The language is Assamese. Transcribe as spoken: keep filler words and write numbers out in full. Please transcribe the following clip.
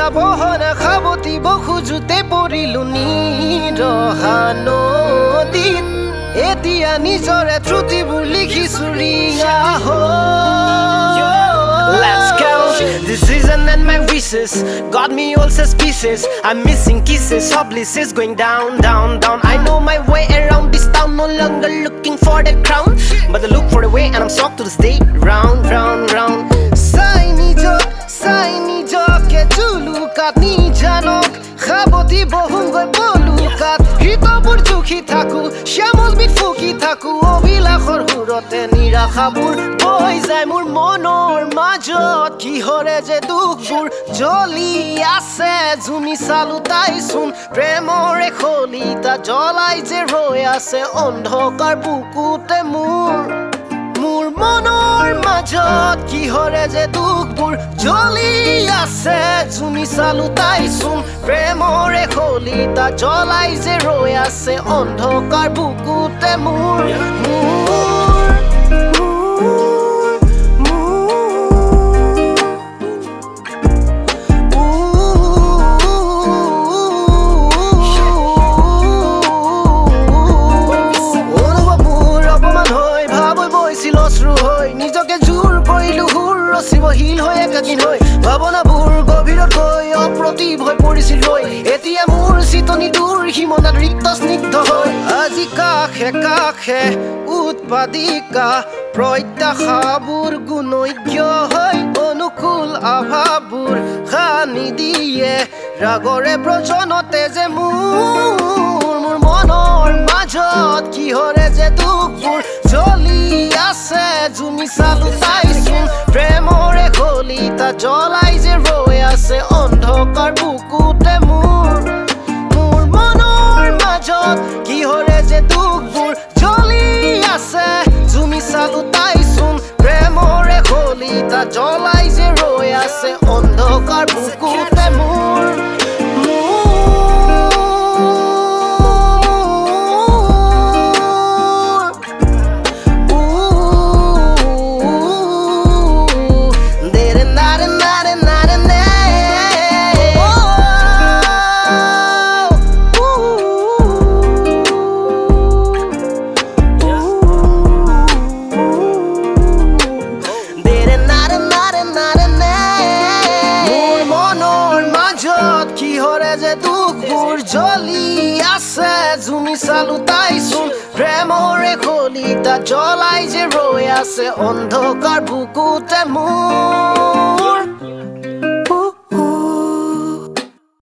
বহন খাবতি বখুজুতে পৰিলো নিৰহা নদীত এতিয়া নিজৰে ত্ৰুটিবোৰ লিখিছো ৰিঙা হৈ Let's go. This season and my wishes got me all suspicious. I'm missing kisses, all bliss is going down, down, down. I know my way around this town, no longer looking for the crown, but I look for the way and I'm stuck to this day, round, round, round. Saini jok, saini jok, ke julukat ni janok, khaboti bohungoi bolukat. Hitobur jukhi thaku, shamol bit fuki thaku, obilakhor hurote nirakhabur boi jay mur monor majot kihore je dukbur joli ase juni salutaisun premore kholita jolai je roi ase ondhokar bukute mur mur monor majot kihore je dukbur joli ase juni salutaisun premore kholita jolai je roi ase ondhokar bukute mur mur নিজকে জোৰ কৰিলো হুৰ ৰচিবহীন হৈ একাকিন হৈ ভাৱনাবোৰ গভীৰত গৈ অপ্ৰতিভ হৈ পৰিছিল ৰৈ এতিয়া মোৰ চিতনি দূৰ সীমনাত ৰিক্ত স্নিগ্ধ হৈ আজি কাষে কাষে উৎপাদিকা প্ৰত্যাশাবোৰ গুণজ্ঞ হৈ অনুকূল আভাবোৰ সানি দিয়ে ৰাগৰে ব্ৰজনতে যে মোৰ মোৰ মনৰ মাজত কিহৰে যে দুখবোৰ জ্বলি আছে জুমি চালুতাইছোন প্ৰেমৰে কলিতা জ্বলাই যে ৰৈ আছে অন্ধকাৰ বুকুতে মোৰ মোৰ মনৰ মাজত কিহৰে যে দুখবোৰ জ্বলি আছে জুমি চালুতাইছোন প্ৰেমৰে কলিতা জ্বলাই যে ৰৈ আছে অন্ধকাৰ বুকুতে মোৰ জ্বলি আছে জুমি চালুতাইছোন প্ৰেমৰে কলিতা জ্বলাই যে ৰৈ আছে অন্ধকাৰ বুকুতে মোৰ